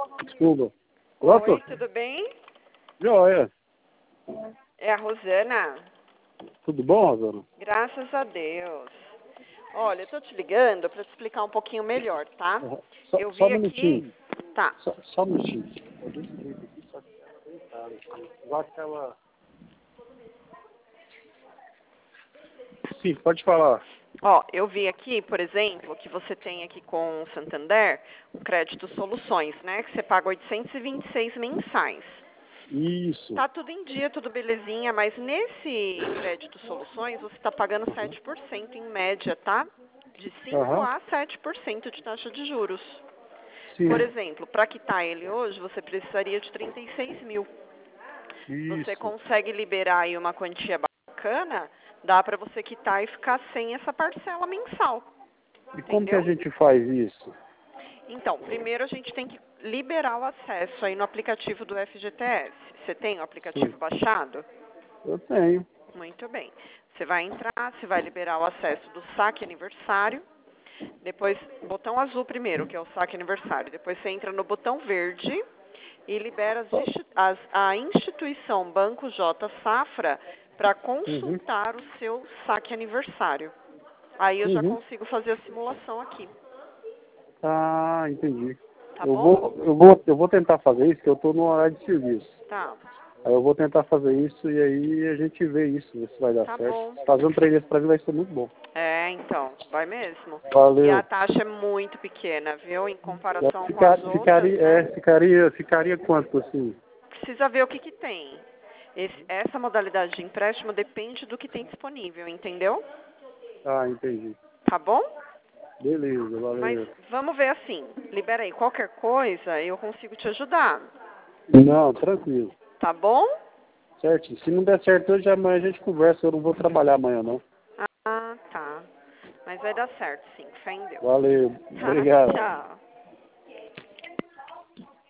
Desculpa. Pronto? Oi, tudo bem? Joia. É a Rosana. Tudo bom, Rosana? Graças a Deus. Olha, eu tô te ligando para te explicar um pouquinho melhor, tá? Eu Só um vi aqui... minutinho. Tá. Só um minutinho. Eu descrevi aqui, só que ela bem cara. Igual aquela... Sim, pode falar. Ó, eu vi aqui, por exemplo, que você tem aqui com o Santander um crédito soluções, né? Que você paga 826 mensais. Isso. Tá tudo em dia, tudo belezinha, mas nesse crédito soluções você está pagando 7% em média, tá? De 5 Aham. a 7% de taxa de juros. Sim. Por exemplo, para quitar ele hoje, você precisaria de 36 mil. Você Isso. consegue liberar aí uma quantia bacana, dá para você quitar e ficar sem essa parcela mensal. E como que a Entendeu? gente faz isso? Então, primeiro a gente tem que liberar o acesso aí no aplicativo do FGTS. Você tem o Sim. aplicativo baixado? Eu tenho. Muito bem. Você vai entrar, você vai liberar o acesso do saque aniversário. Depois, botão azul primeiro, que é o saque aniversário. Depois você entra no botão verde e libera a instituição Banco J Safra para Uhum. consultar o seu saque aniversário. Aí eu já Uhum. consigo fazer a simulação aqui. Ah, entendi. Tá bom? Eu vou tentar fazer isso, que eu estou no horário de serviço. Tá. Aí eu vou tentar fazer isso e aí a gente vê isso, ver se vai dar Tá certo. bom. Fazer um trem desse pra mim vai ser muito bom. É, então, vai mesmo. E a Valeu. taxa é muito pequena, viu? Em comparação com as outras, Ficaria, né? ficaria quanto assim? Precisa ver o que que tem. Essa modalidade de empréstimo depende do que tem disponível, entendeu? Ah, entendi. Tá bom? Beleza, Mas valeu. vamos ver assim. Libera aí. Qualquer coisa, eu consigo te ajudar. Não, tranquilo. Tá bom? Certo. Se não der certo hoje, amanhã a gente conversa. Eu não vou trabalhar amanhã, não. Ah, tá. Mas vai dar certo, sim. Fé em Deus. Valeu. Tá, Obrigado. tchau.